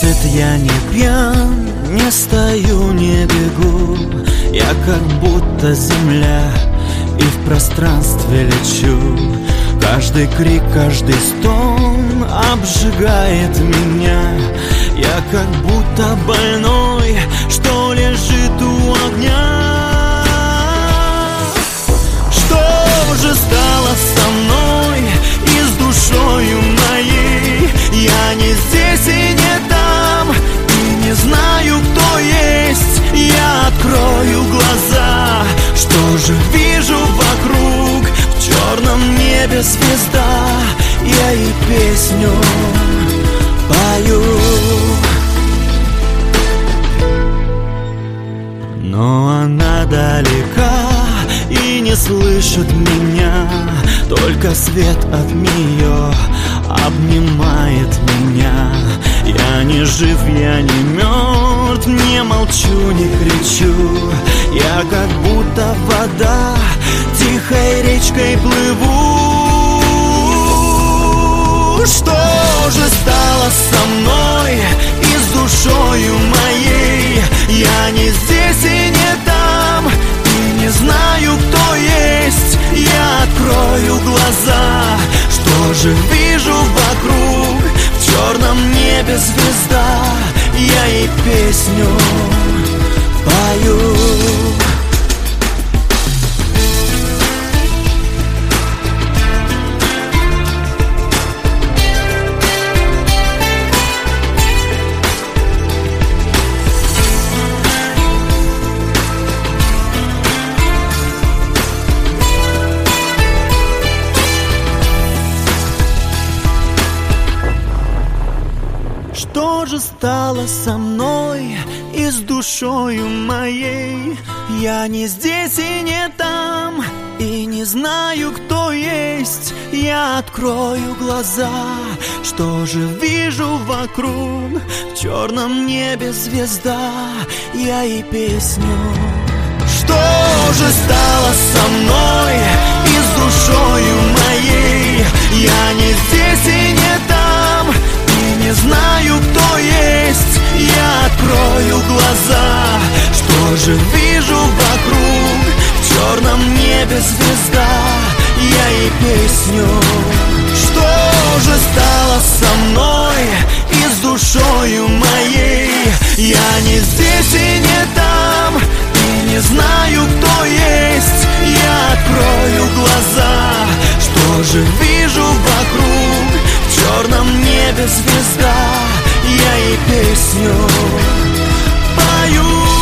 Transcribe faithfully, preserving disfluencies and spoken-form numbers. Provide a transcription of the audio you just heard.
Значит, я не пьян, не стою, не бегу. Я как будто земля и в пространстве лечу. Каждый крик, каждый стон обжигает меня. Я как будто больной, что лежит у огня. Что же стало со мной и с душою моей? Я не здесь и не там, и не знаю, кто есть. Я открою глаза, что же вижу вокруг? В черном небе звезда, я ей песню пою. Но она далека и не слышит меня. Только свет от нее обнимает меня. Я не жив, я не мертв, не молчу, не кричу. Я как будто вода, тихой речкой плыву. Что же стало со мной и с душою моей? Я не здесь и не там, и не знаю, кто есть. Я открою глаза, что же вижу вокруг? В черном небе звезда, я ей песню пою. Что же стало со мной и с душою моей? Я не здесь и не там, и не знаю, кто есть. Я открою глаза, что же вижу вокруг? В черном небе звезда, я ей песню. Что же стало со мной и с душою моей? Я не здесь и не там, не знаю, кто есть. Я открою глаза, что же вижу вокруг? В черном небе звезда, я ей песню. Что же стало со мной и с душою моей? Я не здесь и не там, и не знаю, кто есть. Я открою глаза, что же вижу вокруг? В черном небе звезда, я ей песню пою.